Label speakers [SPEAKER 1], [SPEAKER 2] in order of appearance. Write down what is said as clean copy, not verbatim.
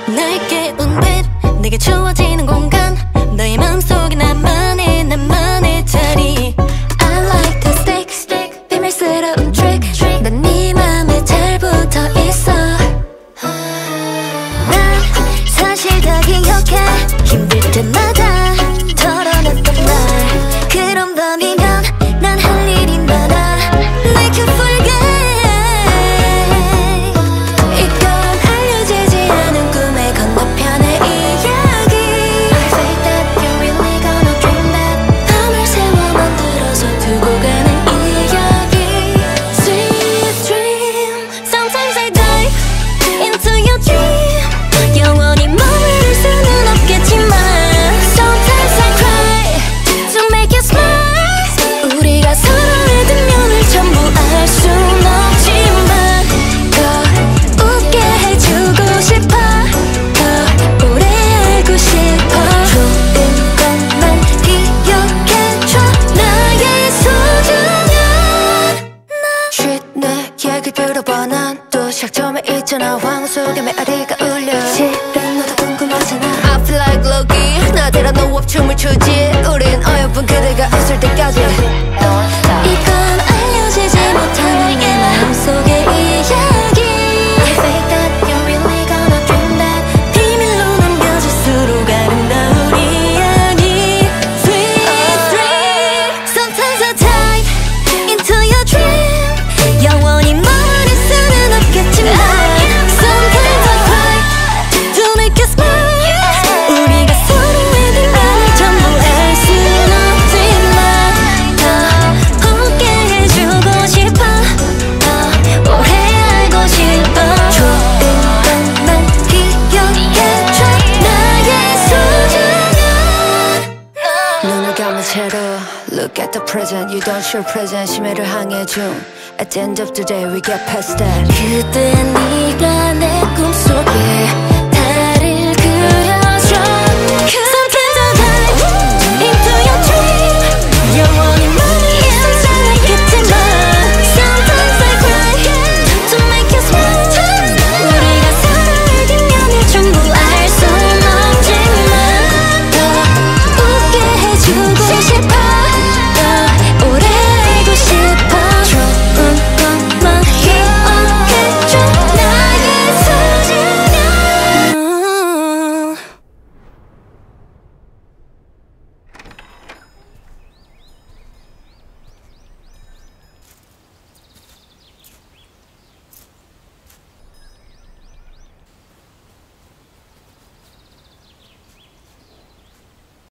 [SPEAKER 1] 날 깨운 빛 내게 주어지는 공간 너의 마음속에 나만의 자리 I like the stick 비밀스러운 trick 난 네 맘에 잘 붙어있어 난 사실 다 기억해 힘들 때마다 털어놨던 말 그런 밤이면 난 할 일이 많아 Make you forget 이건 알려지지 않은 꿈의 건너편의 이야기 I say that you're really gonna dream that 밤을 새워 만들어서 두고 가는 이야기 Sweet dream Sometimes I dive into your dream 영원히 머무를 수는 없겠지만 Sometimes I cry to make you smile 우리가 서로의 뒷면을 전부 알 순 없지만 더 웃게 해주고 싶어 더 오래 알고 싶어 좋은 것만 기억해줘 나의 소중한 나 Shit 내 얘기 들어봐 난 또 시작점에 있잖아 황혼 속에 메아리가 울려 실은 너도 궁금하잖아 I feel like Loki 나대라 노업 춤을 추지 우린 어여쁜 그대가 없을 때까지 이건 알려지지 못한 내 마음속의 이야기 I think that you're really gonna dream that 비밀로 남겨질수록 아름다운 이야기 Sweet dream Sometimes I dive into your dream 영원히 머무를 수는 없겠지만 Sometimes I cry to make you smile 우리가 서로의 뒷면을 전부 알 순 없지만 더 웃게 해주고 싶어 더 오래 알고 싶어 좋은 것만 기억해줘 나의 소중한 눈을 감은 채로 Look at the present You don't show present 심해를 항해 중 At the end of the day we get past that 그때 네가